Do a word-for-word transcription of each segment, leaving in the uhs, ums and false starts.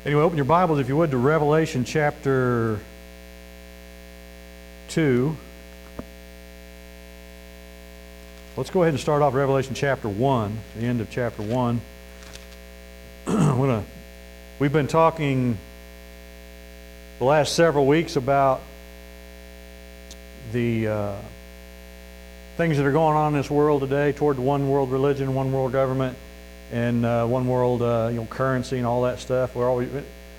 Anyway, open your Bibles, if you would, to Revelation chapter two. Let's go ahead and start off Revelation chapter one, the end of chapter one. I'm gonna, we've been talking the last several weeks about the uh, things that are going on in this world today toward the one world religion, one world government, and uh, one world uh, you know, currency and all that stuff. We're always,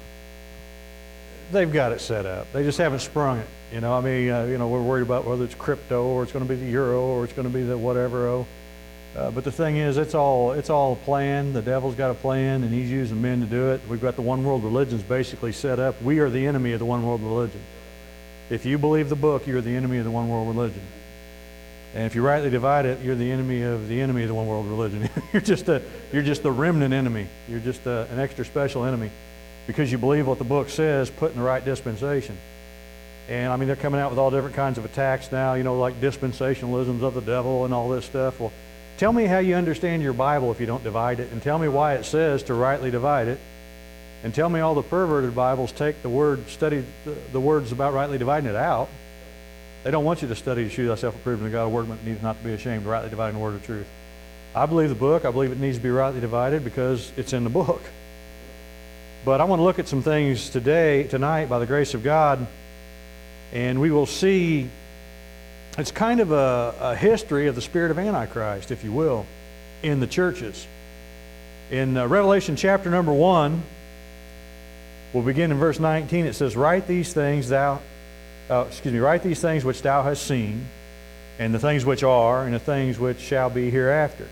they've got it set up. They just haven't sprung it. You know, I mean, uh, you know, we're worried about whether it's crypto or it's going to be the euro or it's going to be the whatever. Oh, uh, but the thing is, it's all it's all planned. The devil's got a plan, and he's using men to do it. We've got the one world religions basically set up. We are the enemy of the one world religion. If you believe the book, you're the enemy of the one world religion. And if you rightly divide it, you're the enemy of the enemy of the one world religion. you're just a you're just the remnant enemy. You're just a, an extra special enemy because you believe what the book says, put in the right dispensation. And I mean, they're coming out with all different kinds of attacks now, you know, like dispensationalisms of the devil and all this stuff. Well, tell me how you understand your Bible if you don't divide it, and tell me why it says to rightly divide it, and tell me all the perverted Bibles take the word, study the, the words about rightly dividing it out. They don't want you to study to show thyself approved unto God, a workman that needs not to be ashamed, rightly dividing the word of truth. I believe the book. I believe it needs to be rightly divided because it's in the book. But I want to look at some things today, tonight, by the grace of God, and we will see it's kind of a, a history of the spirit of Antichrist, if you will, in the churches. In uh, Revelation chapter number one, we'll begin in verse nineteen. It says, "Write these things thou Uh, excuse me, write these things which thou hast seen, and the things which are, and the things which shall be hereafter.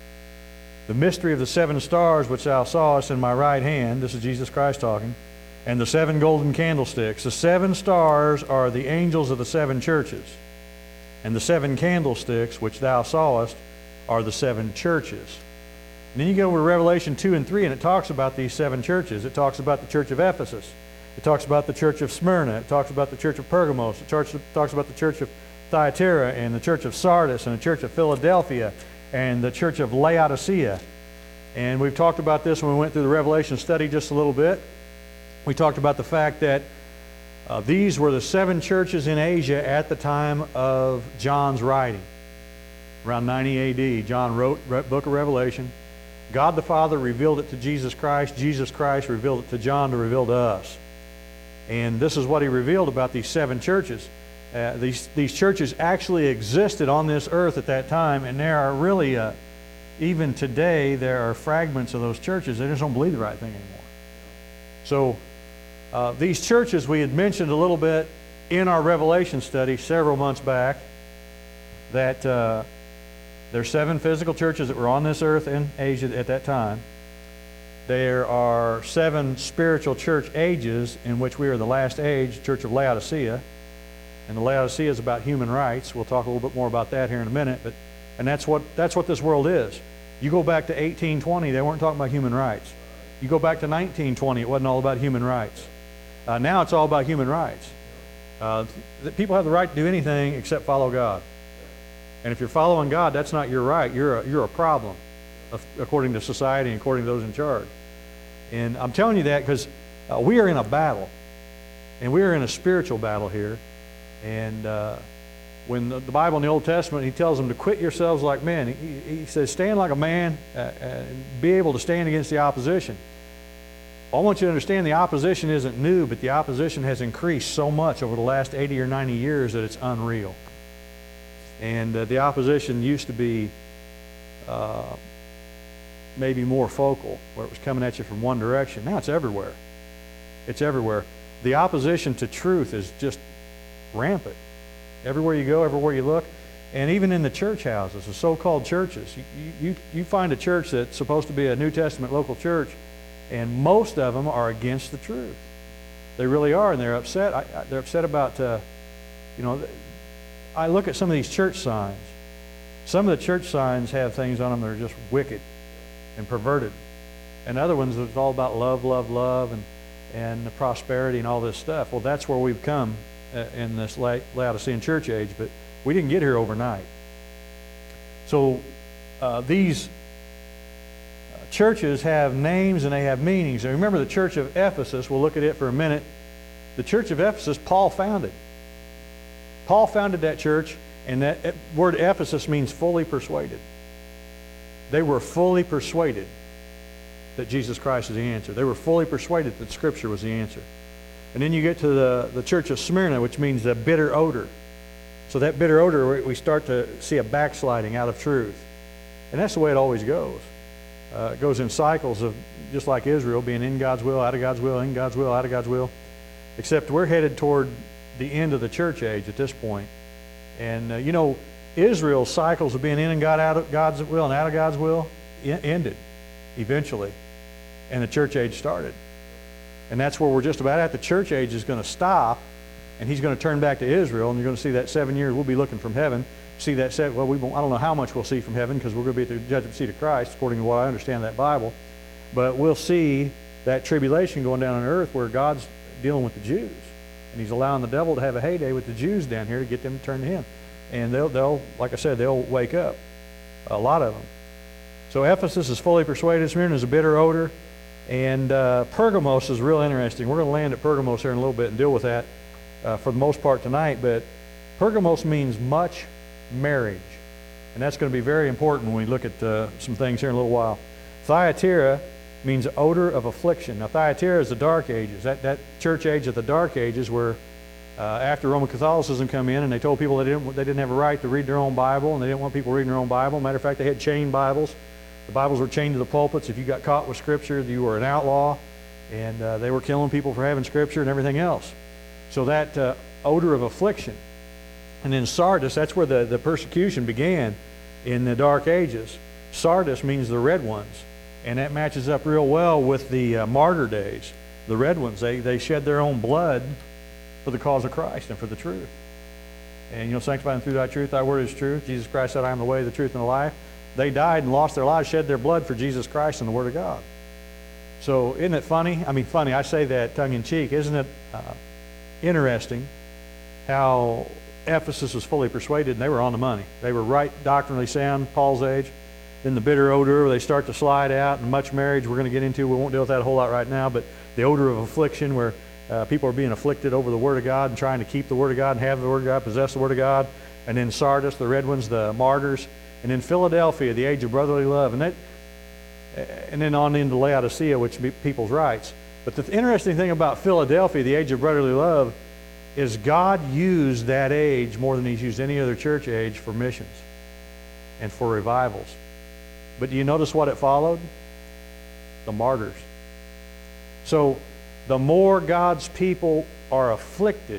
The mystery of the seven stars which thou sawest in my right hand," this is Jesus Christ talking, "and the seven golden candlesticks. The seven stars are the angels of the seven churches, and the seven candlesticks which thou sawest are the seven churches." And then you go to Revelation two and three, and it talks about these seven churches. It talks about the church of Ephesus. It talks about the church of Smyrna. It talks about the church of Pergamos. It talks about the church of Thyatira and the church of Sardis and the church of Philadelphia and the church of Laodicea. And we've talked about this when we went through the Revelation study just a little bit. We talked about the fact that uh, these were the seven churches in Asia at the time of John's writing. Around ninety A D, John wrote the book of Revelation. God the Father revealed it to Jesus Christ. Jesus Christ revealed it to John to reveal to us. And this is what he revealed about these seven churches. Uh, these, these churches actually existed on this earth at that time, and there are really, uh, even today, there are fragments of those churches. They just don't believe the right thing anymore. So uh, these churches we had mentioned a little bit in our Revelation study several months back, that uh, there are seven physical churches that were on this earth in Asia at that time. There are seven spiritual church ages in which we are the last age, Church of Laodicea. And the Laodicea is about human rights. We'll talk a little bit more about that here in a minute. But and that's what that's what this world is. You go back to eighteen twenty, they weren't talking about human rights. You go back to nineteen twenty, it wasn't all about human rights. Uh, now it's all about human rights. Uh, people have the right to do anything except follow God. And if you're following God, that's not your right. You're a, you're a problem, according to society and according to those in charge. And I'm telling you that because uh, we are in a battle, and we are in a spiritual battle here. And uh, when the, the Bible in the Old Testament, he tells them to quit yourselves like men. He, he says, stand like a man uh, and be able to stand against the opposition. I want you to understand the opposition isn't new, but the opposition has increased so much over the last eighty or ninety years that it's unreal. And uh, the opposition used to be uh, maybe more focal, where it was coming at you from one direction. Now it's everywhere. It's everywhere. The opposition to truth is just rampant. Everywhere you go, everywhere you look, and even in the church houses, the so-called churches. You, you, you find a church that's supposed to be a New Testament local church, and most of them are against the truth. They really are, and they're upset. I, I, they're upset about, uh, you know, I look at some of these church signs. Some of the church signs have things on them that are just wicked and perverted. And other ones, it's all about love, love, love, and, and the prosperity and all this stuff. Well, that's where we've come uh, in this La- Laodicean church age, but we didn't get here overnight. So uh, these churches have names and they have meanings. And remember the church of Ephesus, we'll look at it for a minute. The church of Ephesus, Paul founded. Paul founded that church, and that word Ephesus means fully persuaded. They were fully persuaded that Jesus Christ is the answer. They were fully persuaded that Scripture was the answer. And then you get to the, the church of Smyrna, which means the bitter odor. So that bitter odor, we start to see a backsliding out of truth. And that's the way it always goes. Uh, it goes in cycles of, just like Israel, being in God's will, out of God's will, in God's will, out of God's will. Except we're headed toward the end of the church age at this point. And, uh, you know, Israel's cycles of being in and God out of God's will and out of God's will ended eventually. And the church age started. And that's where we're just about at. The church age is going to stop, and he's going to turn back to Israel, and you're going to see that seven years. We'll be looking from heaven. See that set. Well, we won't, I don't know how much we'll see from heaven because we're going to be at the judgment seat of Christ, according to what I understand that Bible. But we'll see that tribulation going down on earth where God's dealing with the Jews, and he's allowing the devil to have a heyday with the Jews down here to get them to turn to him. And they'll, they'll, like I said, they'll wake up. A lot of them. So Ephesus is fully persuaded. Smyrna is a bitter odor. And uh, Pergamos is real interesting. We're going to land at Pergamos here in a little bit and deal with that uh, for the most part tonight. But Pergamos means much marriage. And that's going to be very important when we look at uh, some things here in a little while. Thyatira means odor of affliction. Now, Thyatira is the Dark Ages. That, that church age of the Dark Ages where uh, after Roman Catholicism come in and they told people they didn't, they didn't have a right to read their own Bible, and they didn't want people reading their own Bible. Matter of fact, they had chained Bibles. The Bibles were chained to the pulpits. If you got caught with Scripture, you were an outlaw, and uh, they were killing people for having Scripture and everything else. So that uh, odor of affliction. And then Sardis, that's where the, the persecution began in the Dark Ages. Sardis means the red ones, and that matches up real well with the uh, martyr days. The red ones, they, they shed their own blood for the cause of Christ and for the truth. And, you know, sanctify them through thy truth, thy word is truth. Jesus Christ said, I am the way, the truth, and the life. They died and lost their lives, shed their blood for Jesus Christ and the Word of God. So isn't it funny? I mean, funny, I say that tongue-in-cheek. Isn't it uh, interesting how Ephesus was fully persuaded and they were on the money. They were right doctrinally sound, Paul's age. Then the bitter odor, they start to slide out, and much marriage we're going to get into. We won't deal with that a whole lot right now, but the odor of affliction where uh, people are being afflicted over the Word of God and trying to keep the Word of God and have the Word of God, possess the Word of God. And then Sardis, the red ones, the martyrs. And then Philadelphia, the age of brotherly love. And that, and then on into Laodicea, which be people's rights. But the interesting thing about Philadelphia, the age of brotherly love, is God used that age more than he's used any other church age for missions and for revivals. But do you notice what it followed? The martyrs. So the more God's people are afflicted,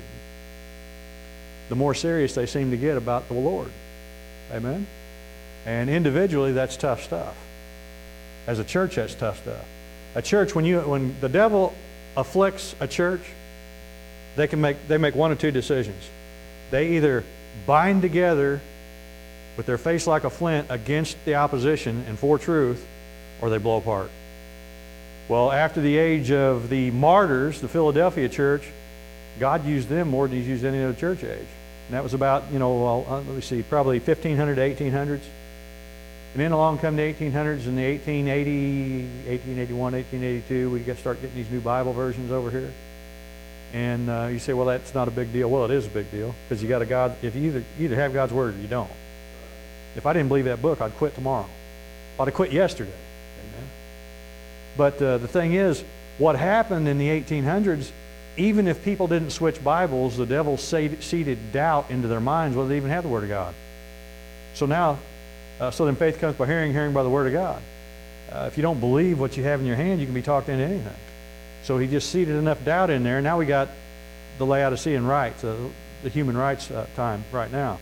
the more serious they seem to get about the Lord. Amen? And individually, that's tough stuff. As a church, that's tough stuff. A church, when you when the devil afflicts a church, they can make they make one or two decisions. They either bind together with their face like a flint against the opposition and for truth, or they blow apart. Well, after the age of the martyrs, the Philadelphia church, God used them more than he's used any other church age. And that was about, you know, well, uh, let me see, probably fifteen hundred to eighteen hundreds. And then along come the eighteen hundreds and the eighteen eighty, eighteen eighty-one, eighteen eighty-two, we get start getting these new Bible versions over here. And uh, you say, well, that's not a big deal. Well, it is a big deal because you got a God. If you either you either have God's word or you don't. If I didn't believe that book, I'd quit tomorrow. I'd have quit yesterday. Amen. But uh, the thing is, what happened in the eighteen hundreds, even if people didn't switch Bibles, the devil seeded doubt into their minds whether they even have the Word of God. So now, uh, so then faith comes by hearing, hearing by the Word of God. Uh, if you don't believe what you have in your hand, you can be talked into anything. So he just seeded enough doubt in there. Now we got the Laodicean rights, uh, the human rights uh, time right now.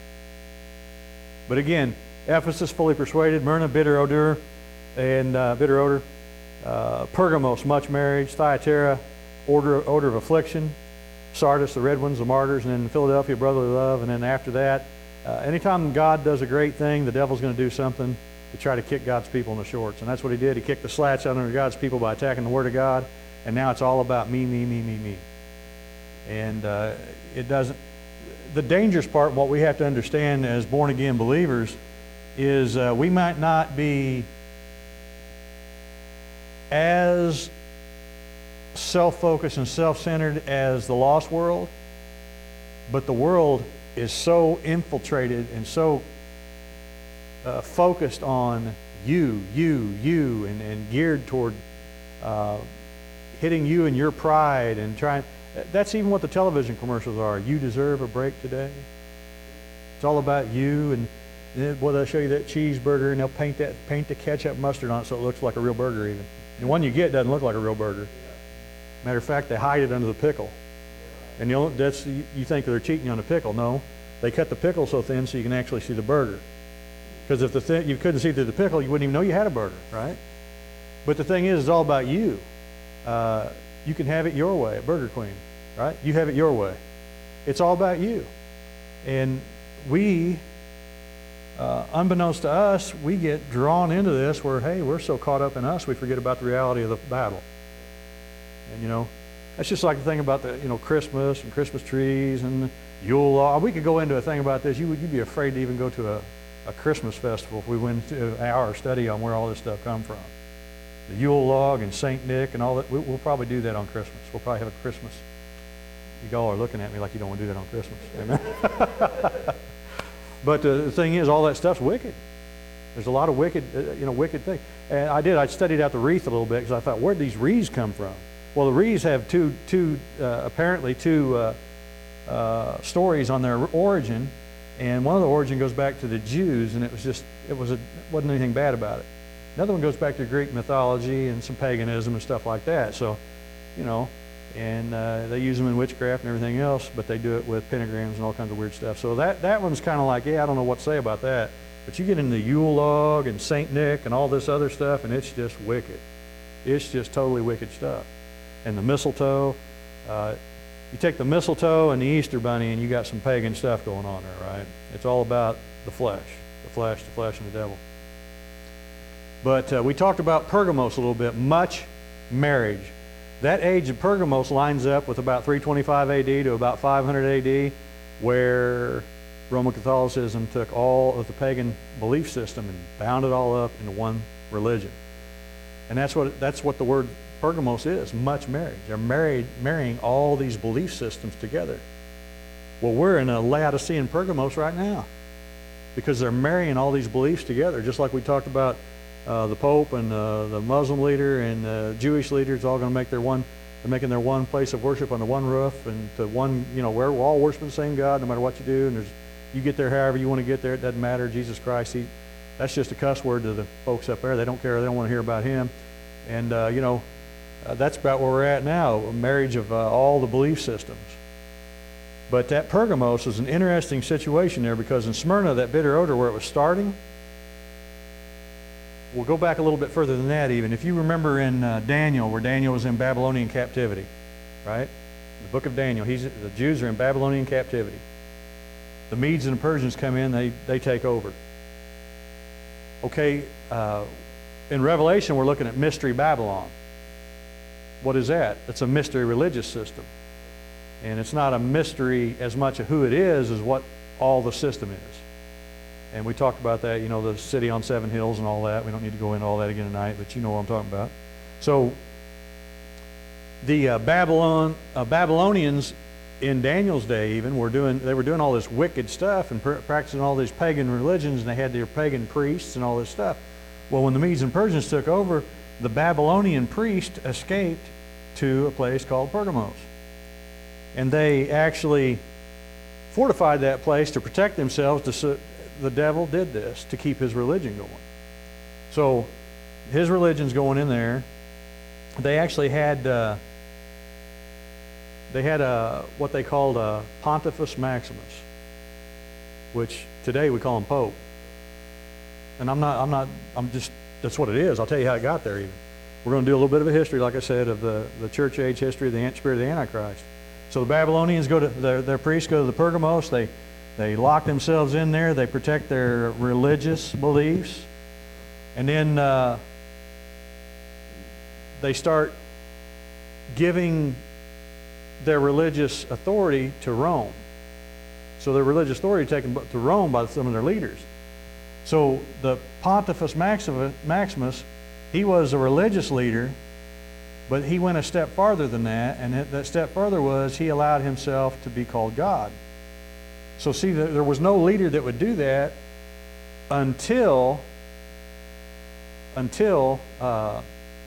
But again, Ephesus, fully persuaded. Myrna, bitter odor, and uh, bitter odor. Uh, Pergamos, much marriage. Thyatira, odor, odor of affliction. Sardis, the red ones, the martyrs. And then Philadelphia, brotherly love. And then after that, uh, anytime God does a great thing, the devil's going to do something to try to kick God's people in the shorts. And that's what he did. He kicked the slats out under God's people by attacking the Word of God. And now it's all about me, me, me, me, me. And uh, it doesn't... The dangerous part, what we have to understand as born-again believers, is uh, we might not be as self-focused and self-centered as the lost world, but the world is so infiltrated and so uh, focused on you, you, you, and, and geared toward uh, hitting you and your pride and trying. That's even what the television commercials are. You deserve a break today. It's all about you, and then, well, they'll show you that cheeseburger, and they'll paint that paint the ketchup mustard on it so it looks like a real burger even. The one you get doesn't look like a real burger. Matter of fact, they hide it under the pickle. And you that's you think they're cheating on the pickle. No, they cut the pickle so thin so you can actually see the burger. Because if the th you couldn't see through the pickle, you wouldn't even know you had a burger, right? But the thing is, it's all about you. Uh, you can have it your way at Burger Queen, right? You have it your way. It's all about you. And we, uh, unbeknownst to us, we get drawn into this where, hey, we're so caught up in us, we forget about the reality of the battle. And, you know, that's just like the thing about the, you know, Christmas and Christmas trees and Yule log. We could go into a thing about this. You would you'd be afraid to even go to a, a Christmas festival if we went into an hour study on where all this stuff come from. The Yule log and Saint Nick and all that. We, we'll probably do that on Christmas. We'll probably have a Christmas. You all are looking at me like you don't want to do that on Christmas. Amen. But uh, the thing is, all that stuff's wicked. There's a lot of wicked, uh, you know, wicked things. And I did. I studied out the wreath a little bit because I thought, where'd these wreaths come from? Well, the wreaths have two, two, uh, apparently two uh, uh, stories on their origin, and one of the origin goes back to the Jews, and it was just, it was a, wasn't anything bad about it. Another one goes back to Greek mythology and some paganism and stuff like that. So, you know, and uh, they use them in witchcraft and everything else, but they do it with pentagrams and all kinds of weird stuff. So that, that one's kind of like, yeah, I don't know what to say about that. But you get into Yule log and Saint Nick and all this other stuff, and it's just wicked. It's just totally wicked stuff. And the mistletoe, uh, you take the mistletoe and the Easter bunny, and you got some pagan stuff going on there, right? It's all about the flesh, the flesh, the flesh, and the devil. But uh, we talked about Pergamos a little bit, much marriage. That age of Pergamos lines up with about three twenty-five A D to about five hundred A D, where Roman Catholicism took all of the pagan belief system and bound it all up into one religion. And that's what that's what the word Pergamos is, much marriage. They're married, marrying all these belief systems together. Well, we're in a Laodicean Pergamos right now because they're marrying all these beliefs together, just like we talked about uh, the Pope and uh, the Muslim leader and the Jewish leaders all going to make their one, they're making their one place of worship under one roof and to one, you know, we're all worshiping the same God no matter what you do, and there's, you get there however you want to get there, it doesn't matter. Jesus Christ, he, that's just a cuss word to the folks up there. They don't care, they don't want to hear about him. And, uh, you know, Uh, that's about where we're at now, a marriage of uh, all the belief systems. But that Pergamos is an interesting situation there because in Smyrna, that bitter odor where it was starting, we'll go back a little bit further than that even. If you remember in uh, Daniel, where Daniel was in Babylonian captivity, right? The book of Daniel, he's, the Jews are in Babylonian captivity. The Medes and the Persians come in, they, they take over. Okay, uh, in Revelation, we're looking at Mystery Babylon. What is that? It's a mystery religious system. And it's not a mystery as much of who it is as what all the system is. And we talked about that, you know, the city on seven hills and all that. We don't need to go into all that again tonight, but you know what I'm talking about. So the uh, Babylon, uh, Babylonians in Daniel's day even were doing, they were doing all this wicked stuff and pr practicing all these pagan religions, and they had their pagan priests and all this stuff. Well, when the Medes and Persians took over, the Babylonian priest escaped to a place called Pergamos. And they actually fortified that place to protect themselves. To, the devil did this to keep his religion going. So his religion's going in there. They actually had uh, they had a what they called a Pontifex Maximus, which today we call him Pope. And I'm not I'm not I'm just that's what it is. I'll tell you how it got there even. We're going to do a little bit of a history, like I said, of the, the church age history of the spirit of the Antichrist. So the Babylonians go to, their, their priests go to the Pergamos, they, they lock themselves in there, they protect their religious beliefs, and then uh, they start giving their religious authority to Rome. So their religious authority taken to Rome by some of their leaders. So the Pontifex Maximus He was a religious leader, but he went a step farther than that, and that step further was he allowed himself to be called God. So see, there was no leader that would do that until, until, uh,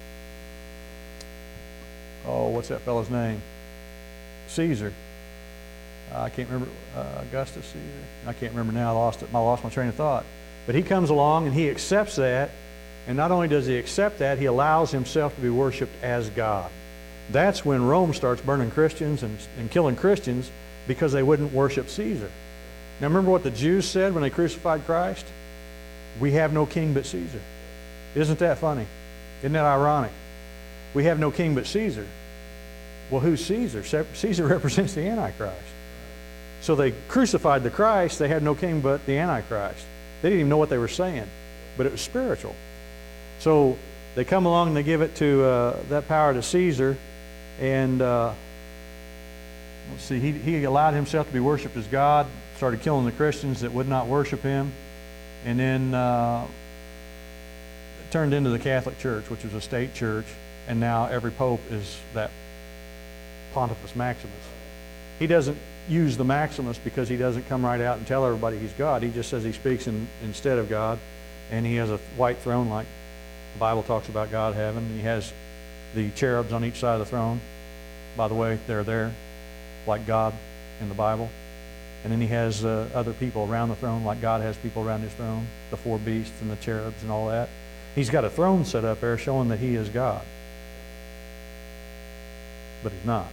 oh, what's that fellow's name? Caesar. Uh, I can't remember, uh, Augustus Caesar. I can't remember now, I lost it, I lost my train of thought. But he comes along and he accepts that, and not only does he accept that, he allows himself to be worshiped as God. That's when Rome starts burning Christians and, and killing Christians because they wouldn't worship Caesar. Now remember what the Jews said when they crucified Christ? We have no king but Caesar. Isn't that funny? Isn't that ironic? We have no king but Caesar. Well, who's Caesar? Caesar represents the Antichrist. So they crucified the Christ, they had no king but the Antichrist. They didn't even know what they were saying, but it was spiritual. So they come along and they give it to uh, that power to Caesar, and uh, let's see, he, he allowed himself to be worshipped as God, started killing the Christians that would not worship him, and then uh, it turned into the Catholic Church, which was a state church, and now every pope is that Pontifex Maximus. He doesn't use the Maximus because he doesn't come right out and tell everybody he's God. He just says he speaks in, instead of God, and he has a white throne like the Bible talks about God having. He has the cherubs on each side of the throne. By the way, they're there like God in the Bible. And then he has uh, other people around the throne like God has people around his throne, the four beasts and the cherubs and all that. He's got a throne set up there showing that he is God. But he's not.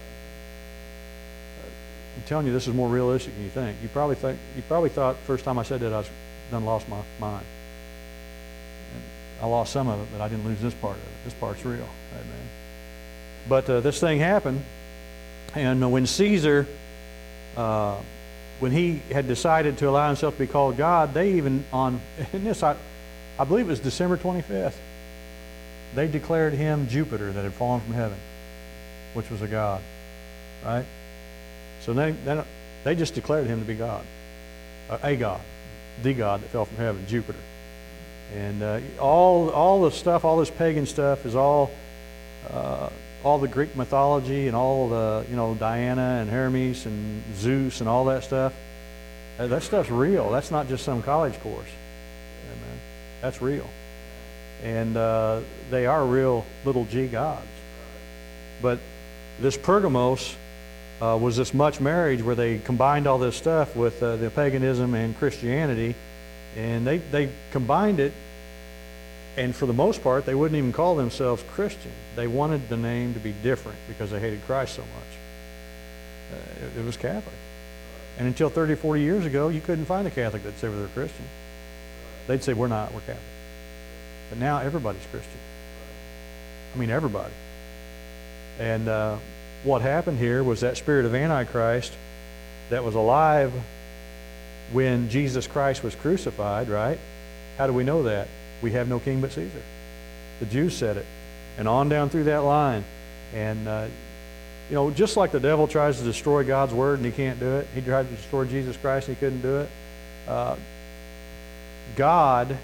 I'm telling you, this is more realistic than you think. You probably think you probably thought first time I said that I was done lost my mind. And I lost some of it, but I didn't lose this part of it. This part's real, amen. But uh, this thing happened, and when Caesar, uh, when he had decided to allow himself to be called God, they even on in this I, I believe it was December twenty-fifth. They declared him Jupiter that had fallen from heaven, which was a god, right? So they, they, they just declared him to be God, a God, the God that fell from heaven, Jupiter. And uh, all all the stuff, all this pagan stuff is all uh, all the Greek mythology and all the, you know, Diana and Hermes and Zeus and all that stuff. Uh, that stuff's real. That's not just some college course. Amen. That's real. And uh, they are real little g gods. But this Pergamos Uh, was this much marriage where they combined all this stuff with uh, the paganism and Christianity, and they, they combined it, and for the most part they wouldn't even call themselves Christian. They wanted the name to be different because they hated Christ so much. Uh, it, it was Catholic. And until thirty, forty years ago, you couldn't find a Catholic that'd say they're Christian. They'd say, we're not, we're Catholic. But now everybody's Christian. I mean, everybody. And uh, what happened here was that spirit of Antichrist that was alive when Jesus Christ was crucified, right? How do we know that? We have no king but Caesar. The Jews said it. And on down through that line. And, uh, you know, just like the devil tries to destroy God's word and he can't do it. He tried to destroy Jesus Christ and he couldn't do it. Uh, God,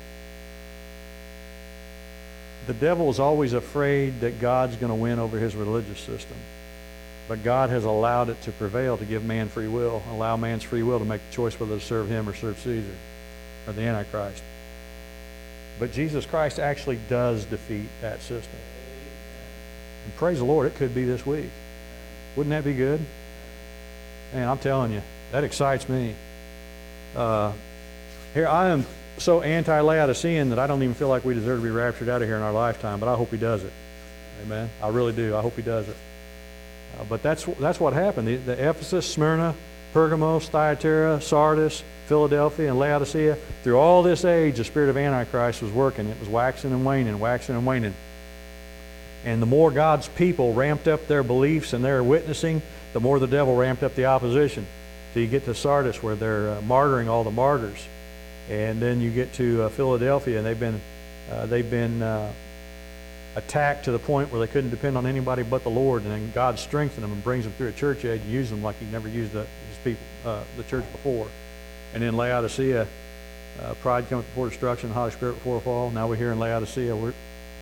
the devil is always afraid that God's going to win over his religious system. But God has allowed it to prevail, to give man free will, allow man's free will to make the choice whether to serve him or serve Caesar or the Antichrist. But Jesus Christ actually does defeat that system. And praise the Lord, it could be this week. Wouldn't that be good? Man, I'm telling you, that excites me. Uh, here, I am so anti-Laodicean that I don't even feel like we deserve to be raptured out of here in our lifetime, but I hope he does it. Amen. I really do. I hope he does it. Uh, but that's that's what happened. The, the Ephesus, Smyrna, Pergamos, Thyatira, Sardis, Philadelphia, and Laodicea, through all this age, the spirit of Antichrist was working. It was waxing and waning, waxing and waning. And the more God's people ramped up their beliefs and their witnessing, the more the devil ramped up the opposition. So you get to Sardis where they're uh, martyring all the martyrs. And then you get to uh, Philadelphia, and they've been, uh, they've been uh, attacked to the point where they couldn't depend on anybody but the Lord, and then God strengthened them and brings them through a church age and uses them like he never used the, his people, uh, the church before. And then Laodicea, uh, pride cometh before destruction, Holy Spirit before a fall. Now we're here in Laodicea. We're,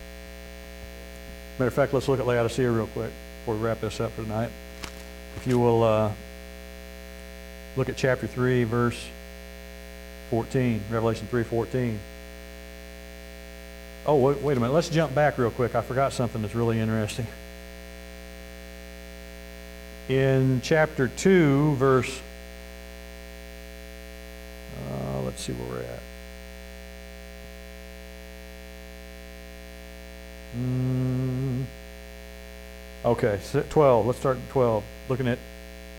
Matter of fact, let's look at Laodicea real quick before we wrap this up for tonight. If you will uh, look at chapter three, verse fourteen, Revelation three fourteen. Oh, wait, wait a minute. Let's jump back real quick. I forgot something that's really interesting. In chapter two, verse, uh, let's see where we're at. Mm, okay, twelve. Let's start at twelve. Looking at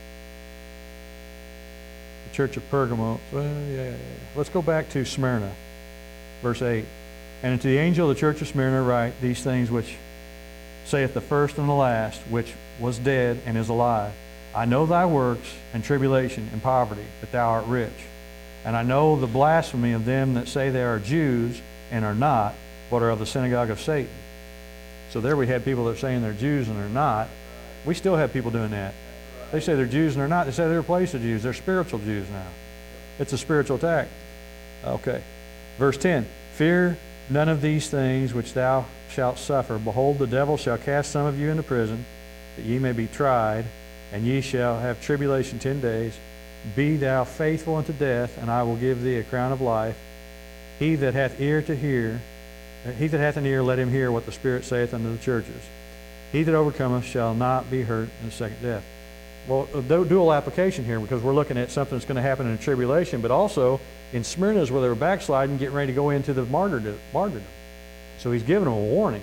the church of Pergamos. Well, yeah, yeah, yeah. Let's go back to Smyrna, verse eight. And unto the angel of the church of Smyrna write these things which saith the first and the last, which was dead and is alive. I know thy works and tribulation and poverty, but thou art rich. And I know the blasphemy of them that say they are Jews and are not, but are of the synagogue of Satan. So there we had people that are saying they're Jews and they're not. We still have people doing that. They say they're Jews and they're not. They say they're replaced the Jews. They're spiritual Jews now. It's a spiritual attack. Okay. Verse ten. Fear none of these things which thou shalt suffer. Behold, the devil shall cast some of you into prison, that ye may be tried, and ye shall have tribulation ten days. Be thou faithful unto death, and I will give thee a crown of life. He that hath ear to hear, he that hath an ear, let him hear what the Spirit saith unto the churches. He that overcometh shall not be hurt in the second death. Well, a dual application here, because we're looking at something that's going to happen in a tribulation, but also in Smyrna is where they were backsliding, getting ready to go into the martyrdom. martyrdom. So he's giving them a warning.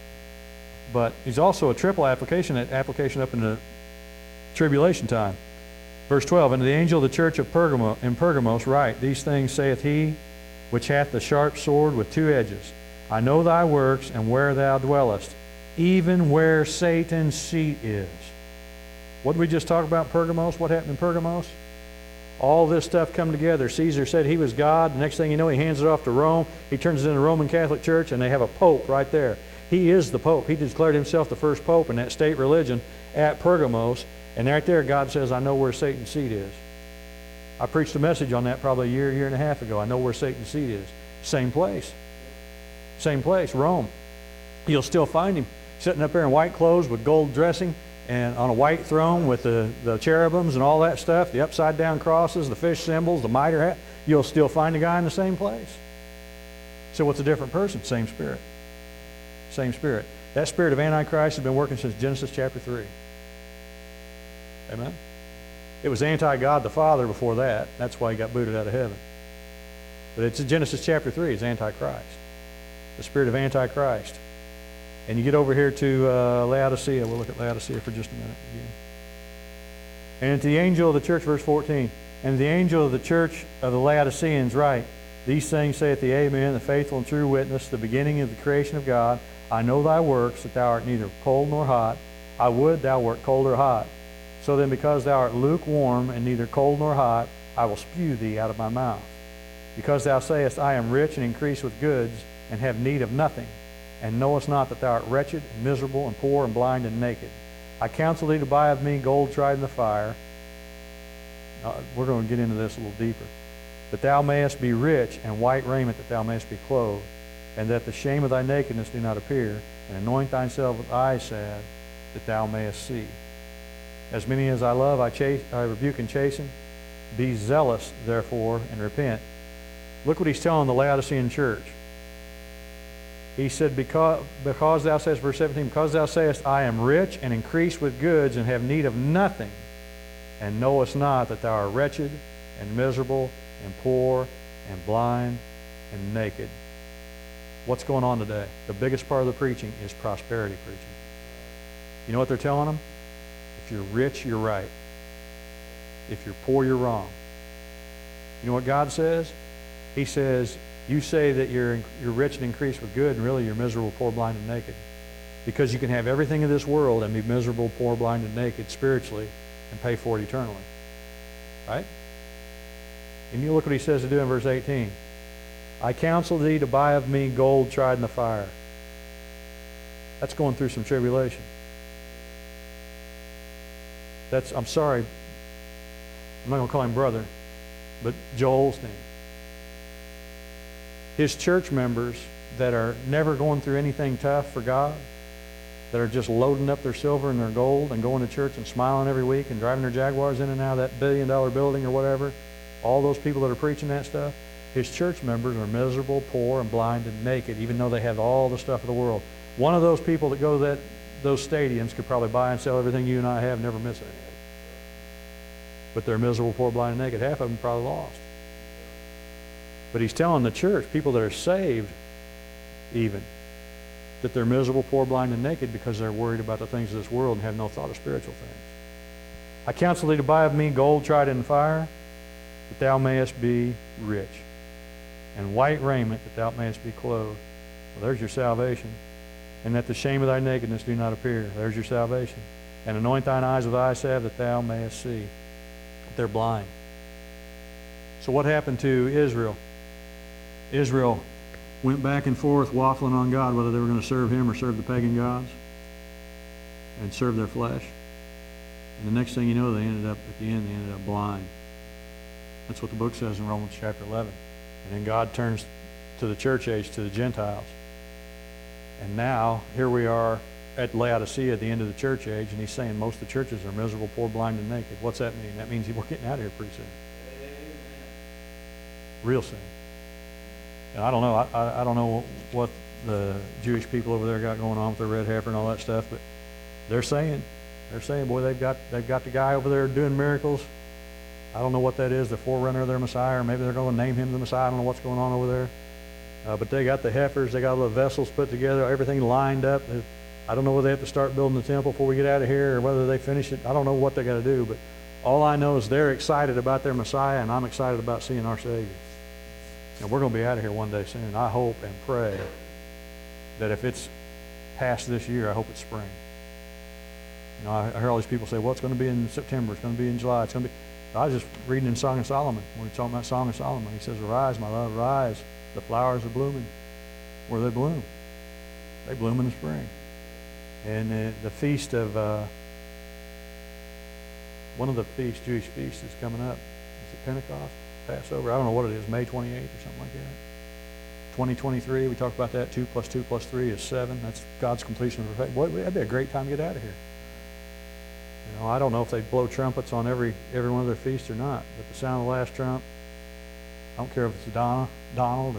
But he's also a triple application, an application up in the tribulation time. Verse twelve, and to the angel of the church of Pergamo, in Pergamos write, these things saith he which hath the sharp sword with two edges. I know thy works and where thou dwellest, even where Satan's seat is. What did we just talk about Pergamos? What happened in Pergamos? All this stuff come together. Caesar said he was God. The next thing you know, he hands it off to Rome. He turns it into the Roman Catholic Church, and they have a pope right there. He is the pope. He declared himself the first pope in that state religion at Pergamos. And right there, God says, I know where Satan's seat is. I preached a message on that probably a year, year and a half ago. I know where Satan's seat is. Same place. Same place, Rome. You'll still find him sitting up there in white clothes with gold dressing and on a white throne with the, the cherubims and all that stuff, the upside down crosses, the fish symbols, the mitre hat. You'll still find the guy in the same place. So what's a different person? Same spirit. Same spirit. That spirit of Antichrist has been working since Genesis chapter three. Amen? It was anti-God the Father before that. That's why he got booted out of heaven. But it's in Genesis chapter three. It's Antichrist. The spirit of Antichrist. And you get over here to uh, Laodicea. We'll look at Laodicea for just a minute again. And to the angel of the church, verse fourteen, and the angel of the church of the Laodiceans write, these things saith the Amen, the faithful and true witness, the beginning of the creation of God. I know thy works, that thou art neither cold nor hot. I would thou wert cold or hot. So then, because thou art lukewarm and neither cold nor hot, I will spew thee out of my mouth. Because thou sayest, I am rich and increase with goods, and have need of nothing, and knowest not that thou art wretched, and miserable, and poor, and blind, and naked. I counsel thee to buy of me gold tried in the fire. Uh, we're going to get into this a little deeper. That thou mayest be rich, and white raiment that thou mayest be clothed, and that the shame of thy nakedness do not appear, and anoint thyself with eye salve, that thou mayest see. As many as I love, I, chase, I rebuke and chasten. Be zealous, therefore, and repent. Look what he's telling the Laodicean church. He said, because, because thou sayest, verse seventeen, because thou sayest, I am rich and increase with goods and have need of nothing, and knowest not that thou art wretched and miserable and poor and blind and naked. What's going on today? The biggest part of the preaching is prosperity preaching. You know what they're telling them? If you're rich, you're right. If you're poor, you're wrong. You know what God says? He says, you say that you're, you're rich and increased with good, and really you're miserable, poor, blind, and naked. Because you can have everything in this world and be miserable, poor, blind, and naked spiritually and pay for it eternally. Right? And you look what he says to do in verse eighteen. I counsel thee to buy of me gold tried in the fire. That's going through some tribulation. That's, I'm sorry, I'm not going to call him brother, but Joel Osteen. His church members that are never going through anything tough for God, that are just loading up their silver and their gold and going to church and smiling every week and driving their Jaguars in and out of that billion dollar building or whatever, all those people that are preaching that stuff, his church members are miserable, poor, and blind and naked, even though they have all the stuff of the world. One of those people that go to that, those stadiums could probably buy and sell everything you and I have, never miss any of it. But they're miserable, poor, blind, and naked. Half of them probably lost. But he's telling the church, people that are saved even, that they're miserable, poor, blind, and naked because they're worried about the things of this world and have no thought of spiritual things. I counsel thee to buy of me gold tried in fire, that thou mayest be rich, and white raiment, that thou mayest be clothed. Well, there's your salvation. And that the shame of thy nakedness do not appear. There's your salvation. And anoint thine eyes with eye salve, that thou mayest see. They're blind. So what happened to Israel? Israel went back and forth waffling on God whether they were going to serve him or serve the pagan gods and serve their flesh. And the next thing you know, they ended up, at the end, they ended up blind. That's what the book says in Romans chapter eleven. And then God turns to the church age, to the Gentiles. And now, here we are at Laodicea at the end of the church age, and he's saying most of the churches are miserable, poor, blind, and naked. What's that mean? That means we're getting out of here pretty soon. Real soon. And I don't know. I, I, I don't know what the Jewish people over there got going on with their red heifer and all that stuff, but they're saying, they're saying, boy, they've got they've got the guy over there doing miracles. I don't know what that is, the forerunner of their Messiah, or maybe they're going to name him the Messiah. I don't know what's going on over there. Uh, but they got the heifers, they got all the vessels put together, everything lined up. I don't know whether they have to start building the temple before we get out of here or whether they finish it. I don't know what they got to do, but all I know is they're excited about their Messiah, and I'm excited about seeing our Savior. And we're going to be out of here one day soon. I hope and pray that if it's past this year, I hope it's spring. You know, I, I hear all these people say, well, it's going to be in September, it's going to be in July, it's going to be... I was just reading in Song of Solomon, when we're talking about Song of Solomon. He says, arise, my love, rise. The flowers are blooming. Where they bloom? They bloom in the spring. And uh, the feast of, uh, one of the feasts, Jewish feasts, is coming up. Is it Pentecost? Passover? I don't know what it is, May twenty-eighth or something like that. twenty twenty-three, we talked about that. Two plus two plus three is seven. That's God's completion of perfection. Boy, that'd be a great time to get out of here. You know, I don't know if they blow trumpets on every every one of their feasts or not, but the sound of the last trump, I don't care if it's Donna, Donald, or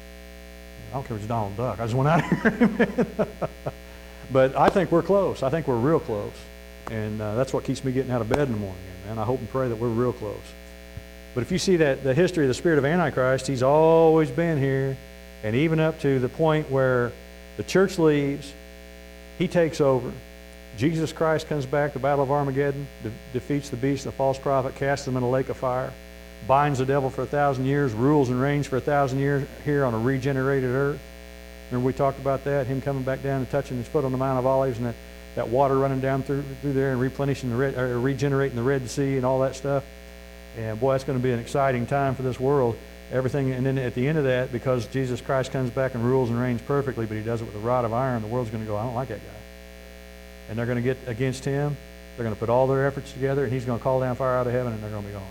I don't care if it's Donald Duck. I just went out here. But I think we're close. I think we're real close. And uh, that's what keeps me getting out of bed in the morning, man. I hope and pray that we're real close. But if you see that the history of the spirit of Antichrist, he's always been here. And even up to the point where the church leaves, he takes over. Jesus Christ comes back, the Battle of Armageddon, de- defeats the beast, the false prophet, casts them in a lake of fire, binds the devil for a thousand years, rules and reigns for a thousand years here on a regenerated earth. Remember we talked about that, him coming back down and touching his foot on the Mount of Olives, and that, that water running down through through there and replenishing the Red, or regenerating the Red Sea and all that stuff. And boy, that's going to be an exciting time for this world. Everything, and then at the end of that, because Jesus Christ comes back and rules and reigns perfectly, but he does it with a rod of iron, the world's going to go, I don't like that guy. And they're going to get against him. They're going to put all their efforts together, and he's going to call down fire out of heaven, and they're going to be gone.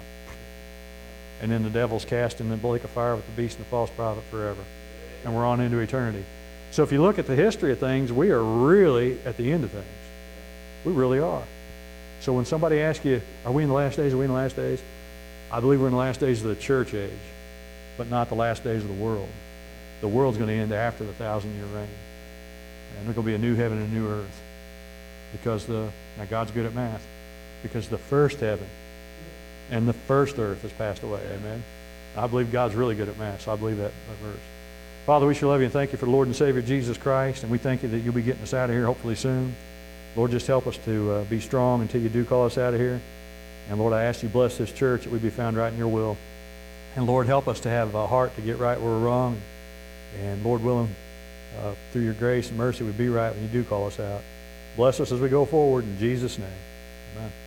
And then the devil's cast in the lake of fire with the beast and the false prophet forever. And we're on into eternity. So if you look at the history of things, we are really at the end of things. We really are. So when somebody asks you, are we in the last days? Are we in the last days? I believe we're in the last days of the church age, but not the last days of the world. The world's going to end after the thousand-year reign. And there's going to be a new heaven and a new earth. Because the, now God's good at math, because the first heaven and the first earth has passed away. Amen. I believe God's really good at math, so I believe that, that verse. Father, we sure love you and thank you for the Lord and Savior Jesus Christ, and we thank you that you'll be getting us out of here hopefully soon. Lord, just help us to uh, be strong until you do call us out of here. And Lord, I ask you bless this church that we be found right in your will. And Lord, help us to have a heart to get right where we're wrong. And Lord willing, uh, through your grace and mercy, we be right when you do call us out. Bless us as we go forward in Jesus' name. Amen.